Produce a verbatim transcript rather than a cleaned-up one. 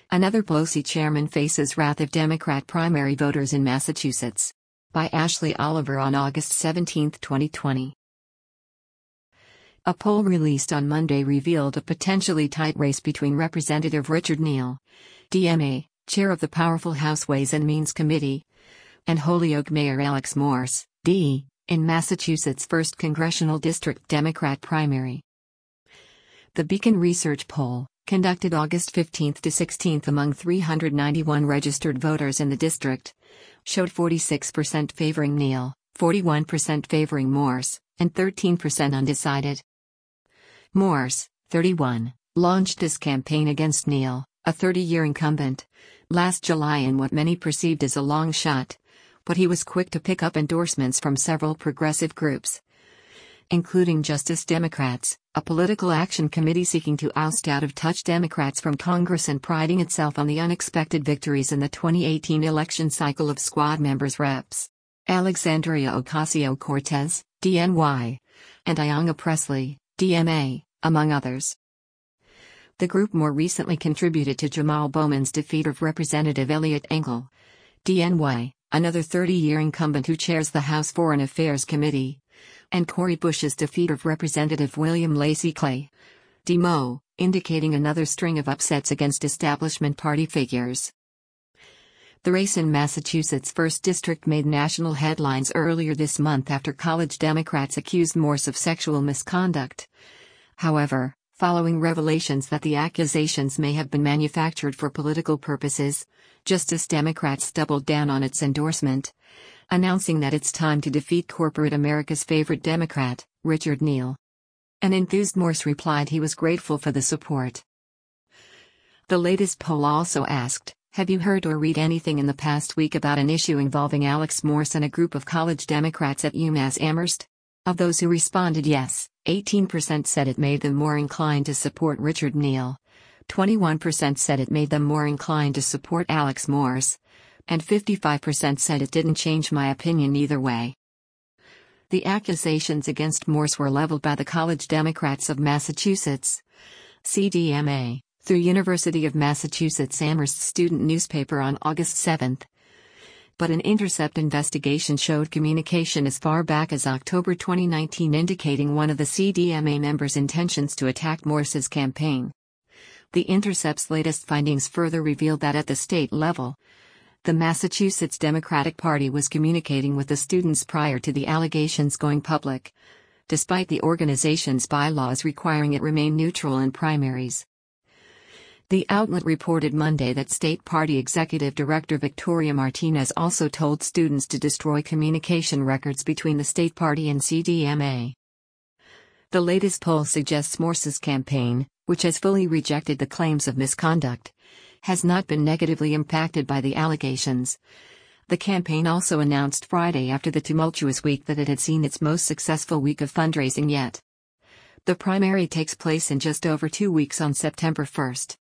Another Pelosi chairman faces wrath of Democrat primary voters in Massachusetts. By Ashley Oliver on August seventeenth, twenty twenty. A poll released on Monday revealed a potentially tight race between Representative Richard Neal, D M A, chair of the powerful House Ways and Means Committee, and Holyoke Mayor Alex Morse, D, in Massachusetts' first congressional district Democrat primary. The Beacon Research poll, conducted August fifteenth to sixteenth among three hundred ninety-one registered voters in the district, showed forty-six percent favoring Neal, forty-one percent favoring Morse, and thirteen percent undecided. Morse, thirty-one, launched his campaign against Neal, a thirty-year incumbent, last July in what many perceived as a long shot, but he was quick to pick up endorsements from several progressive groups, including Justice Democrats, a political action committee seeking to oust out-of-touch Democrats from Congress and priding itself on the unexpected victories in the twenty eighteen election cycle of squad members Reps Alexandria Ocasio-Cortez, D N Y, and Ayanna Pressley, D M A, among others. The group more recently contributed to Jamal Bowman's defeat of Representative Eliot Engel, D N Y, another thirty-year incumbent who chairs the House Foreign Affairs Committee, and Cori Bush's defeat of Representative William Lacey Clay, D M O, indicating another string of upsets against establishment party figures. The race in Massachusetts' first District made national headlines earlier this month after college Democrats accused Morse of sexual misconduct. However, following revelations that the accusations may have been manufactured for political purposes, Justice Democrats doubled down on its endorsement, announcing that it's time to defeat corporate America's favorite Democrat, Richard Neal. An enthused Morse replied he was grateful for the support. The latest poll also asked, "Have you heard or read anything in the past week about an issue involving Alex Morse and a group of college Democrats at UMass Amherst?" Of those who responded yes, eighteen percent said it made them more inclined to support Richard Neal, twenty-one percent said it made them more inclined to support Alex Morse, and fifty-five percent said it didn't change my opinion either way. The accusations against Morse were leveled by the College Democrats of Massachusetts, C D M A, through University of Massachusetts Amherst student newspaper on August seventh. But an Intercept investigation showed communication as far back as October twenty nineteen indicating one of the C D M A members' intentions to attack Morse's campaign. The Intercept's latest findings further revealed that at the state level, the Massachusetts Democratic Party was communicating with the students prior to the allegations going public, despite the organization's bylaws requiring it remain neutral in primaries. The outlet reported Monday that State Party Executive Director Victoria Martinez also told students to destroy communication records between the State Party and C D M A. The latest poll suggests Morse's campaign, which has fully rejected the claims of misconduct, has not been negatively impacted by the allegations. The campaign also announced Friday after the tumultuous week that it had seen its most successful week of fundraising yet. The primary takes place in just over two weeks on September first.